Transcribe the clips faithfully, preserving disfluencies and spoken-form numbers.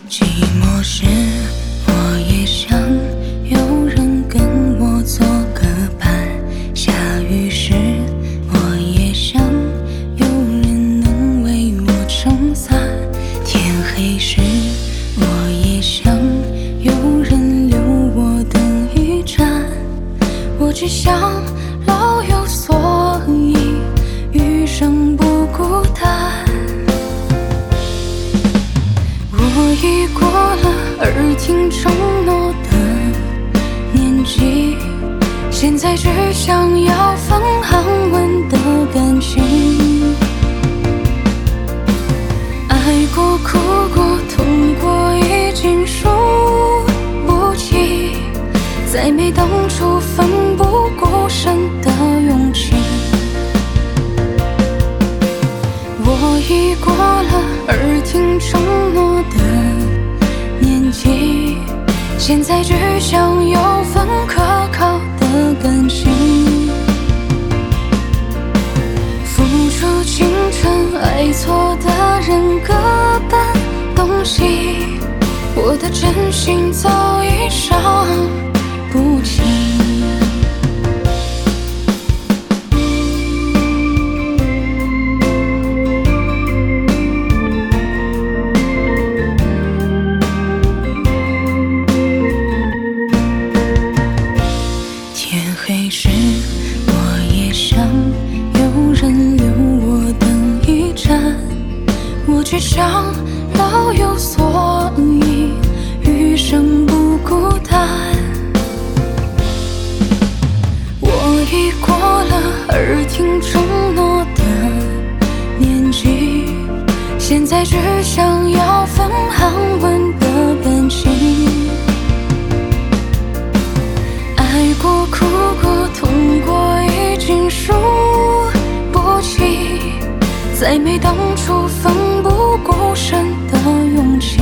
寂寞时，我也想有人跟我做个伴；下雨时，我也想有人能为我撑伞；天黑时，我也想有人留我等一站。我只想老有所依，余生不孤单。我已过了耳听承诺的年纪，现在只想要分安稳的感情。爱过、哭过、痛过，已经数不清，再没当初奋不顾身的勇气。我已过了耳听承诺的年纪，现在只想有份可靠的感情。付出青春爱错的人各奔东西，我的真心早已伤不起。天黑时，我也想有人留我等一站。我只想老有所依，余生不孤单。我已过了耳听承诺的年纪，现在只想要份安稳的感情。爱过、哭过、痛过，已经数不清，再没当初奋不顾身的勇气。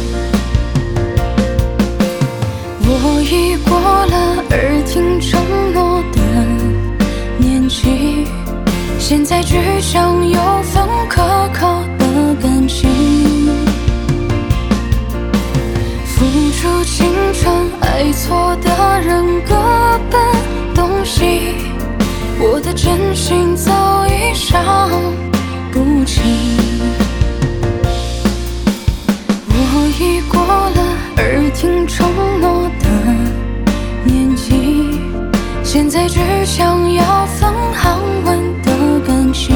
我已过了耳听承诺的年纪，现在只想有份可靠的感情。付出青春爱错的人各奔东西，我的真心早已伤不起。我已过了耳听承诺的年纪，现在只想要份安稳的感情。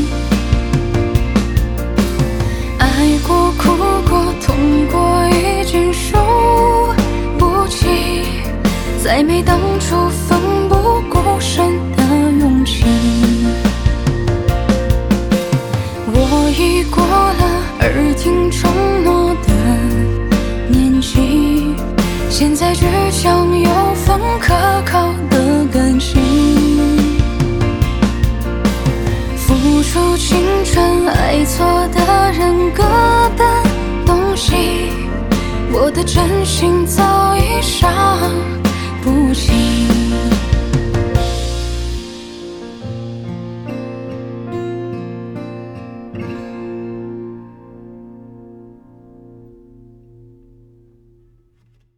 爱过、哭过、痛过，已经数不清，再没当初奋不顾身的勇气。我已过了耳听承诺的年纪，现在只想有份可靠的感情。付出青春爱错的人各奔东西，我的真心早已伤不起。